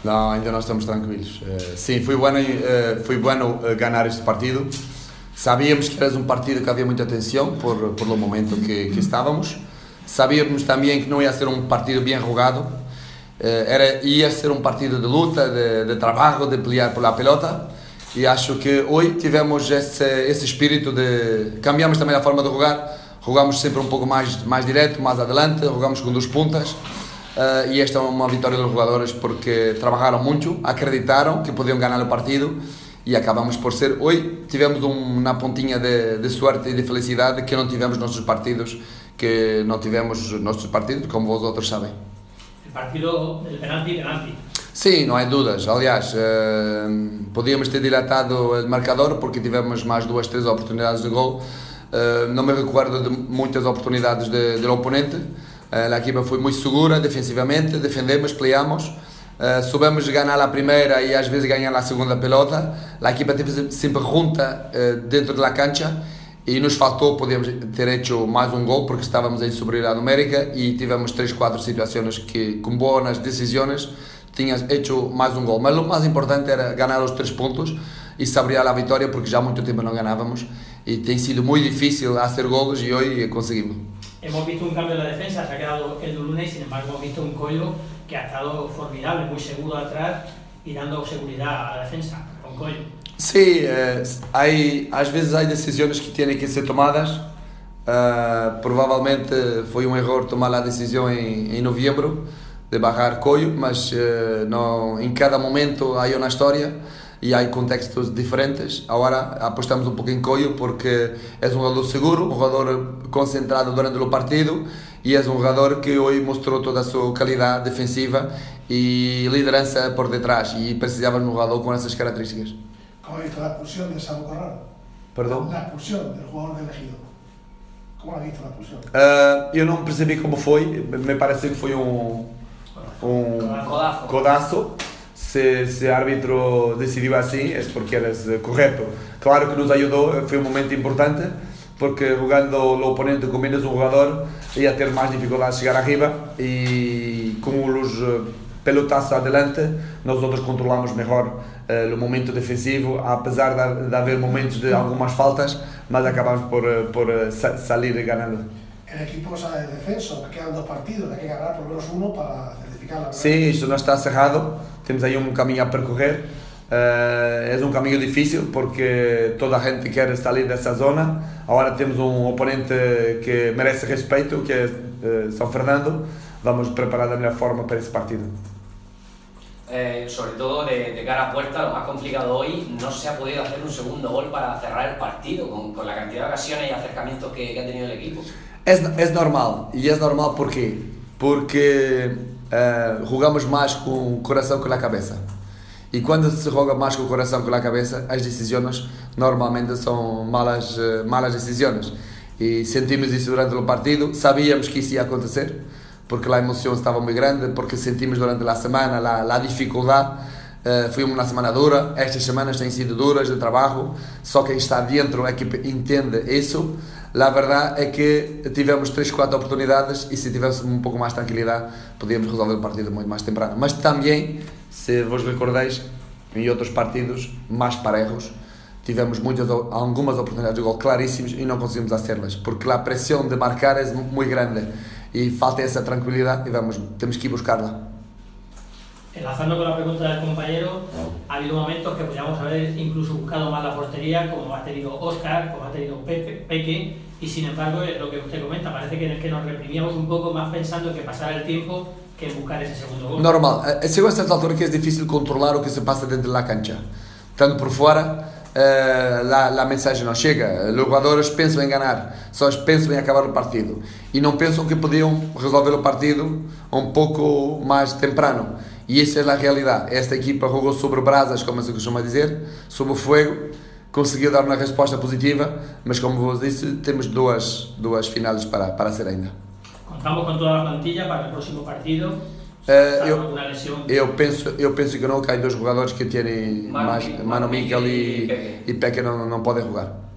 Não, ainda não estamos tranquilos. Sim, foi bueno ganhar este partido. Sabíamos que era um partido que havia muita tensão por o momento que estávamos. Sabíamos também que não ia ser um partido bem jogado. Ia ser um partido de luta, de trabalho, de pelear pela pelota. E acho que hoje tivemos esse espírito de... Cambiamos também a forma de jogar. Jogamos sempre um pouco mais direto, mais adelante. Jogamos com 2 pontas. E esta é uma vitória dos jogadores porque trabalharam muito, acreditaram que podiam ganhar o partido e acabamos por ser. Hoje tivemos uma pontinha de sorte e de felicidade que não tivemos nossos partidos, como vós outros sabem. O partido del penalti. Sim, não há dúvidas. Aliás, podíamos ter dilatado o marcador porque tivemos mais 2, 3 oportunidades de gol. Não me recordo de muitas oportunidades do oponente. A equipa foi muito segura defensivamente, defendemos, peleamos, soubemos ganhar a primeira e às vezes ganhar a segunda pelota. A equipa esteve sempre junta dentro da cancha e nos faltou, podíamos ter hecho mais um gol porque estávamos em superioridade numérica e tivemos 3, 4 situações que com boas decisões tínhamos hecho mais um gol. Mas o mais importante era ganhar os 3 pontos e saborear a vitória porque já há muito tempo não ganávamos e tem sido muito difícil fazer golos e hoje conseguimos. Hemos visto un cambio en la defensa, se ha quedado el Luna y sin embargo hemos visto un Coello que ha estado formidable, muy seguro atrás y dando seguridad a la defensa con Coello. Sí, às vezes há decisões que têm que ser tomadas. Provavelmente foi um erro tomar a decisão em novembro de barrar Coello, mas em cada momento há uma história e há contextos diferentes. Agora apostamos um pouco em Coello porque é um jogador seguro, um jogador concentrado durante o partido e é um jogador que hoje mostrou toda a sua qualidade defensiva e liderança por detrás e precisávamos de um jogador com essas características. ¿Cómo ha visto la expulsión de Samu Corral? Perdão? La expulsión del jugador de elegido. ¿Cómo ha visto la expulsión? Eu não percebi como foi, me parece que foi um codaço. Se o árbitro decidiu assim, é porque era correto. Claro que nos ajudou, foi um momento importante, porque jogando o oponente com menos um jogador ia ter mais dificuldade de chegar arriba e com os pelotazos adelante, nós outros controlamos melhor o momento defensivo, apesar de haver momentos de algumas faltas, mas acabamos por salir ganando. El equipo sale de descenso, quedan 2 partidos, hay que ganar por lo menos uno para certificar la... Sim, isto não está cerrado, temos aí um caminho a percorrer. É um caminho difícil porque toda a gente quer sair dessa zona. Agora temos um oponente que merece respeito, que é São Fernando. Vamos preparar da melhor forma para esse partido. Sobre todo de cara a puerta, lo más complicado hoy, no se ha podido hacer un segundo gol para cerrar el partido con la cantidad de ocasiones y acercamientos que ha tenido el equipo. É normal, e é normal porque jogamos mais com o coração que com a cabeça. E quando se joga mais com o coração que com a cabeça, as decisões normalmente são malas decisões. E sentimos isso durante o partido, sabíamos que isso ia acontecer, porque a emoção estava muito grande, porque sentimos durante a semana a dificuldade. Foi uma semana dura, estas semanas têm sido duras de trabalho, só quem está dentro é que entende isso. A verdade é que tivemos 3, 4 oportunidades e se tivéssemos um pouco mais de tranquilidade podíamos resolver o partido muito mais temprano. Mas também, se vos recordáis, em outros partidos mais parejos, tivemos algumas oportunidades de gol claríssimas e não conseguimos fazê-las, porque a pressão de marcar é muito grande e falta essa tranquilidade e temos que ir buscarla. Enlazando con la pregunta del compañero, ha habido momentos que podríamos haber incluso buscado más la portería, como ha tenido Óscar, como ha tenido Peque, y sin embargo, lo que usted comenta, parece que nos reprimíamos un poco más pensando que pasara el tiempo que en buscar ese segundo gol. Normal, chegou a certa altura que é difícil controlar o que se passa dentro da cancha. Tanto por fora, a mensagem não chega. Os jogadores pensam em ganhar, só pensam em acabar o partido. E não pensam que podiam resolver o partido um pouco mais temprano. E essa é a realidade. Esta equipa jogou sobre brasas, como se costuma dizer, sobre o fogo, conseguiu dar uma resposta positiva, mas como vos disse, temos duas finais para hacer ainda. Contamos com toda a plantilla para o próximo partido. Eu penso que não, que há 2 jogadores que têm Mano Miquel e Peque não podem jogar.